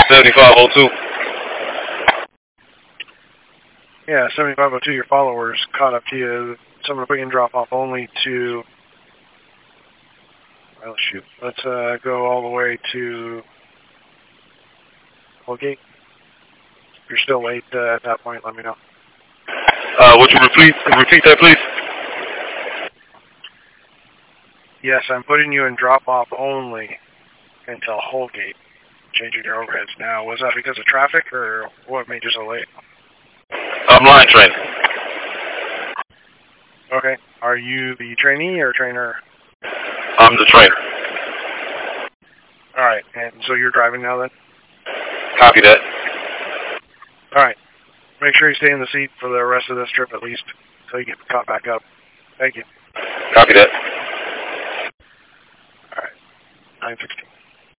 7502. Yeah, 7502, your followers caught up to you. So I'm going to put you in drop-off only to... Well, shoot. Let's go all the way to... Holgate. If you're still late at that point, let me know. Would you repeat that, please? Yes, I'm putting you in drop-off only until Holgate. Changing your overheads now. Was that because of traffic, or what made you so late? I'm line train. Okay. Are you the trainee or trainer? I'm the trainer. All right. And so you're driving now then? Copy that. All right. Make sure you stay in the seat for the rest of this trip at least, so you get caught back up. Thank you. Copy that. All right. 916.